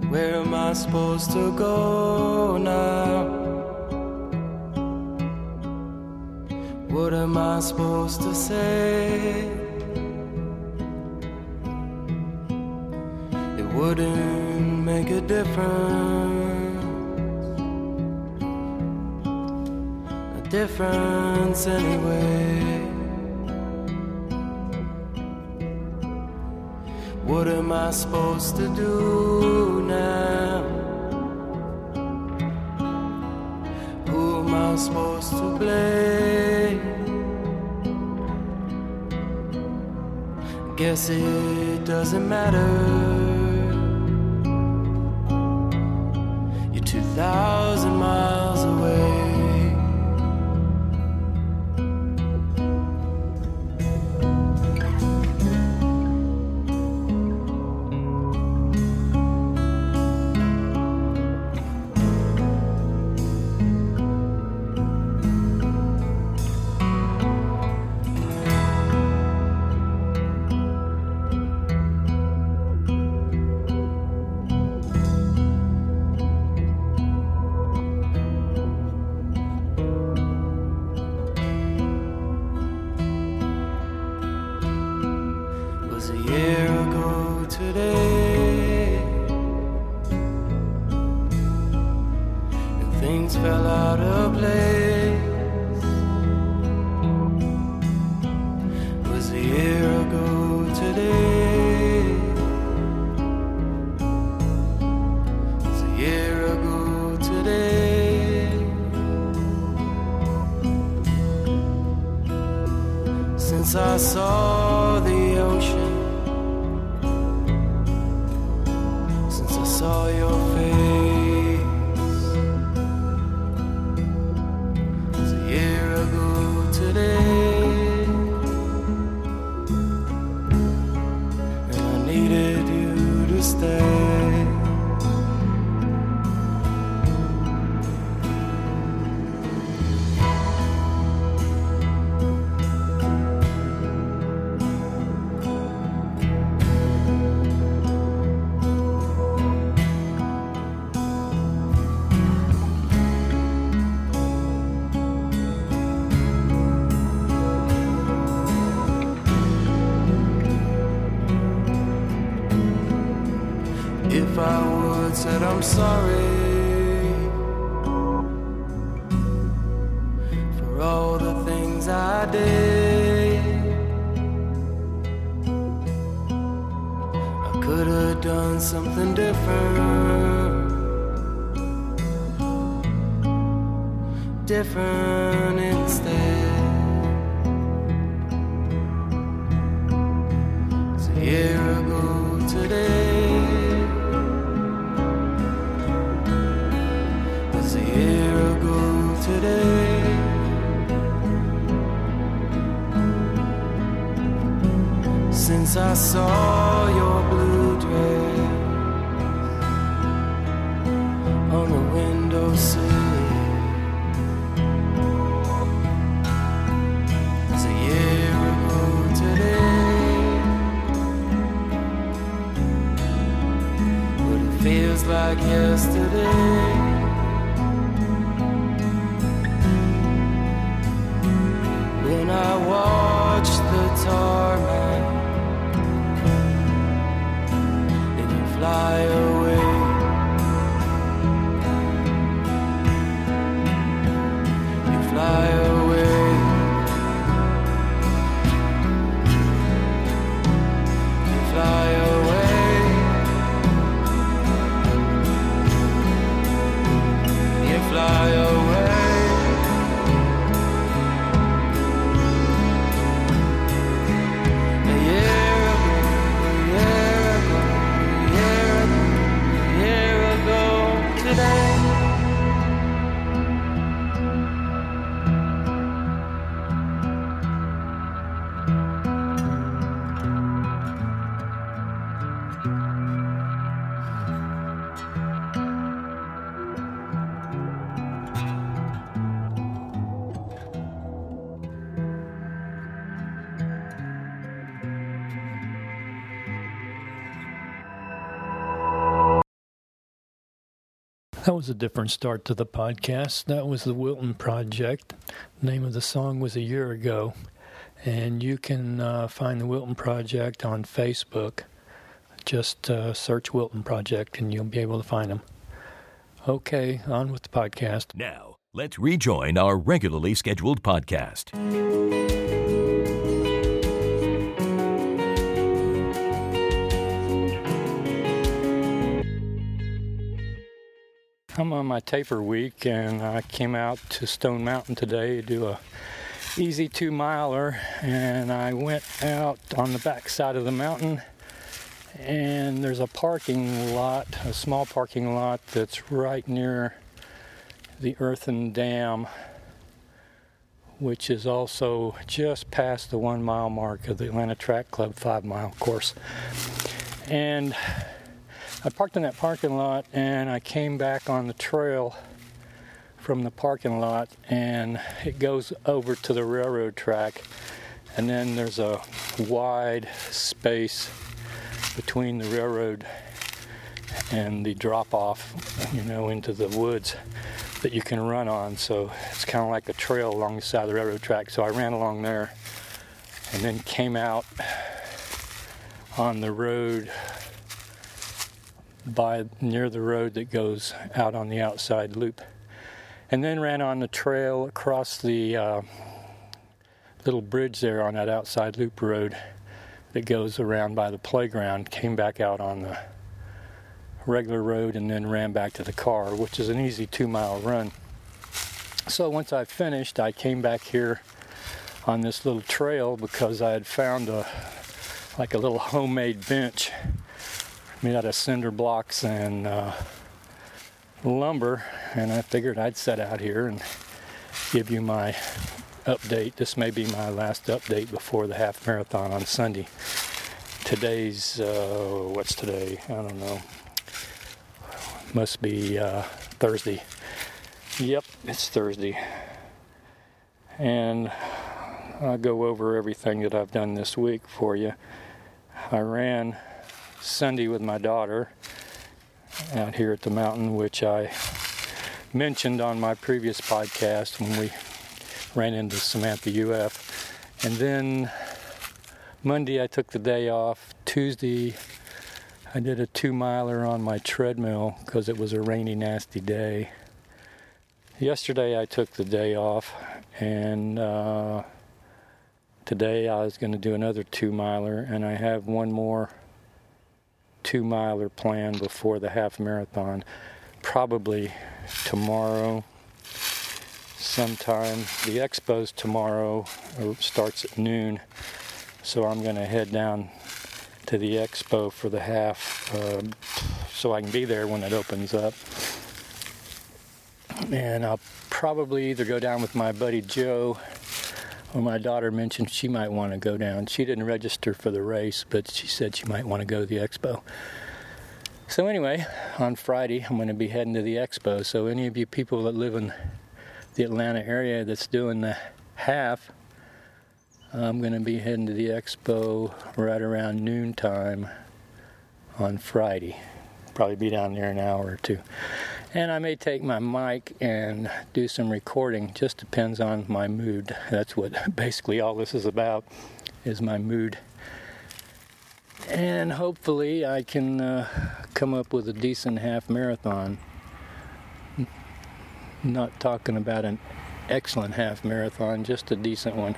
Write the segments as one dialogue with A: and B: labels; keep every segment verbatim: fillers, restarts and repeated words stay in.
A: Where am I supposed to go now? What am I supposed to say? It wouldn't make a difference, a difference anyway. What am I supposed to do now? Who am I supposed to blame? Guess it doesn't matter. You're two thousand miles away. Since I saw the ocean, since I saw your face, it's a year ago today, and I needed you to stay. If I would said I'm sorry for all the things I did, I could have done something different, different instead. It's a year ago today. Today, since I saw your blue dress on the windowsill, it's a year ago today, but it feels like yesterday. When I watched the tarmac and you fly away, you fly away, you fly away,
B: That was a different start to the podcast. That was the Wilton Project. The name of the song was A Year Ago. And you can uh, find the Wilton Project on Facebook. Just uh, search Wilton Project and you'll be able to find them. Okay, on with the podcast.
C: Now, let's rejoin our regularly scheduled podcast.
B: I'm on my taper week, and I came out to Stone Mountain today to do a easy two-miler, and I went out on the back side of the mountain, and there's a parking lot, a small parking lot that's right near the earthen dam, which is also just past the one-mile mark of the Atlanta Track Club five-mile course. And I parked in that parking lot, and I came back on the trail from the parking lot, and it goes over to the railroad track, and then there's a wide space between the railroad and the drop-off, you know, into the woods that you can run on. So it's kind of like a trail along the side of the railroad track. So I ran along there and then came out on the road by near the road that goes out on the outside loop, and then ran on the trail across the uh, little bridge there on that outside loop road that goes around by the playground, came back out on the regular road, and then ran back to the car, which is an easy two-mile run. So once I finished, I came back here on this little trail because I had found a like a little homemade bench made out of cinder blocks and uh, lumber, and I figured I'd set out here and give you my update. This may be my last update before the half marathon on Sunday. Today's, uh, what's today? I don't know. Must be uh, Thursday. Yep, it's Thursday. And I'll go over everything that I've done this week for you. I ran Sunday with my daughter out here at the mountain, which I mentioned on my previous podcast when we ran into Samantha U F. And then Monday I took the day off. Tuesday I did a two-miler on my treadmill because it was a rainy, nasty day. Yesterday I took the day off, and uh, today I was going to do another two-miler, and I have one more two-miler plan before the half marathon, probably tomorrow sometime. The expo's tomorrow, it starts at noon, so I'm going to head down to the expo for the half uh, so I can be there when it opens up. And I'll probably either go down with my buddy Joe, or my daughter mentioned she might want to go down. She didn't register for the race, but she said she might want to go to the expo. So anyway, on Friday, I'm going to be heading to the expo. So any of you people that live in the Atlanta area that's doing the half, I'm going to be heading to the expo right around noontime on Friday. Probably be down there an hour or two. And I may take my mic and do some recording. Just depends on my mood. That's what basically all this is about, is my mood. And hopefully I can uh, come up with a decent half marathon. Not talking about an excellent half marathon, just a decent one.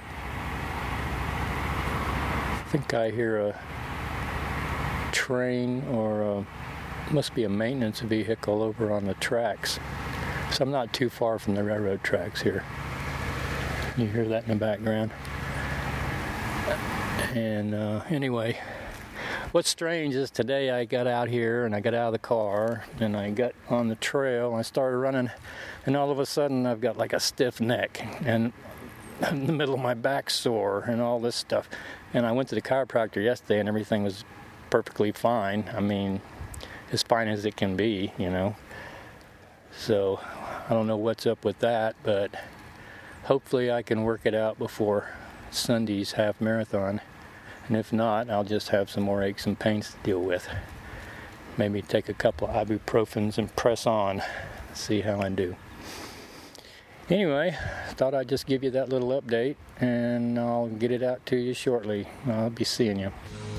B: I think I hear a train or a must be a maintenance vehicle over on the tracks. So I'm not too far from the railroad tracks here. You hear that in the background. And uh, anyway, what's strange is today I got out here and I got out of the car and I got on the trail and I started running, and all of a sudden I've got like a stiff neck and in the middle of my back sore and all this stuff. And I went to the chiropractor yesterday and everything was perfectly fine. I mean, as fine as it can be, you know. So I don't know what's up with that, but hopefully I can work it out before Sunday's half marathon. And if not, I'll just have some more aches and pains to deal with. Maybe take a couple of ibuprofens and press on. see how I do. Anyway, thought I'd just give you that little update, and I'll get it out to you shortly. I'll be seeing you.